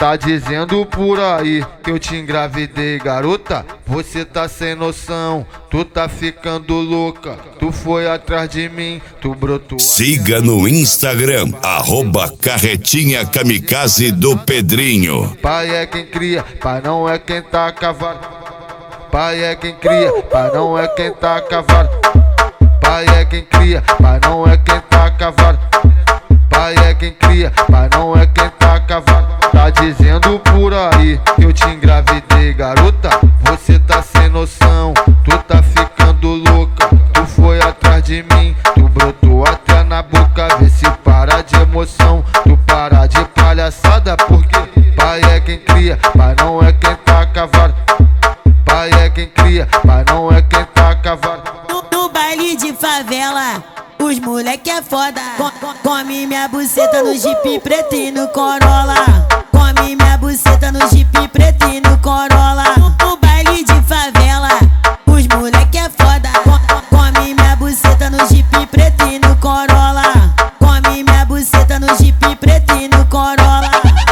Tá dizendo por aí que eu te engravidei, garota? Você tá sem noção, tu tá ficando louca. Tu foi atrás de mim, tu brotou. Siga no Instagram, @Carretinha Kamikaze do Pedrinho. Pai é quem cria, pai não é quem tá cavalo. Pai é quem cria, pai não é quem tá cavalo. Pai é quem cria, pai não é quem tá cavalo. Pai é quem cria, pai não é quem tá cavalo. Tá dizendo por aí que eu te engravidei, garota? Você tá sem noção, tu tá ficando louca. Tu foi atrás de mim, tu brotou até na boca. Vê se para de emoção, tu para de palhaçada. Porque pai é quem cria, pai não é quem tá cavalo. Pai é quem cria, pai não é quem tá cavalo. No baile de favela, os moleque é foda. Come minha buceta no Jeep preto e no Corolla. Come minha buceta no Jeep preto e no Corolla. No baile de favela, os moleque é foda. Come minha buceta no Jeep preto e no Corolla. Come minha buceta no Jeep preto e no Corolla.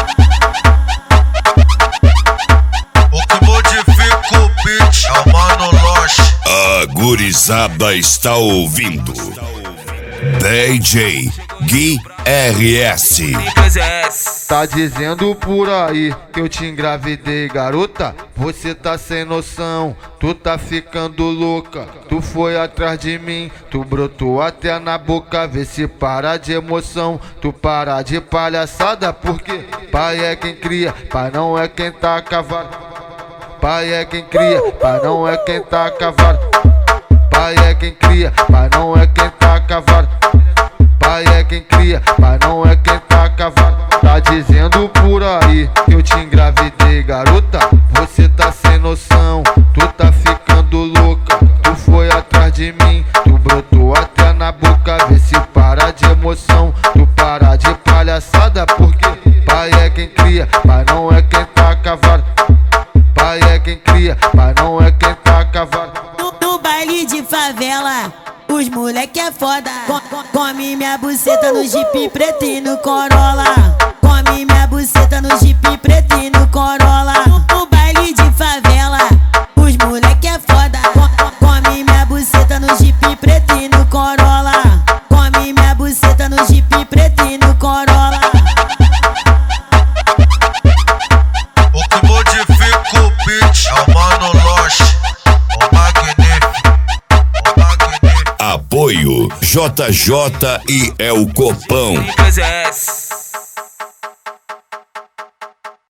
O que modifica o beat é o Mano Loche. A gurizada está ouvindo DJ Gui RS. Tá dizendo por aí que eu te engravidei, garota? Você tá sem noção, tu tá ficando louca. Tu foi atrás de mim, tu brotou até na boca. Vê se para de emoção, tu para de palhaçada. Porque pai é quem cria, pai não é quem tá cavalo. Pai é quem cria, pai não é quem tá cavalo. Pai é quem cria, pai não é quem tá cavalo. Pai é quem cria, pai não é quem tá cavalo. Tá dizendo por aí que eu te engravidei, garota? Você tá sem noção, tu tá ficando louca. Tu foi atrás de mim, tu brotou até na boca. Vê se para de emoção, tu para de palhaçada. Porque pai é quem cria, pai não é quem tá cavalo. Pai é quem cria, pai não é quem tá cavalo. No baile de favela, os moleque é foda. Come minha buceta no Jeep preto e no Corolla. Come minha buceta no Jeep preto e no Corolla. No baile de favela, os moleque é foda. Come minha buceta no Jeep preto e no Corolla. Come minha buceta no Jeep preto e no Corolla. O que modifica o beat é o Mano Loche. O magnífico. Apoio JJ e El Copão.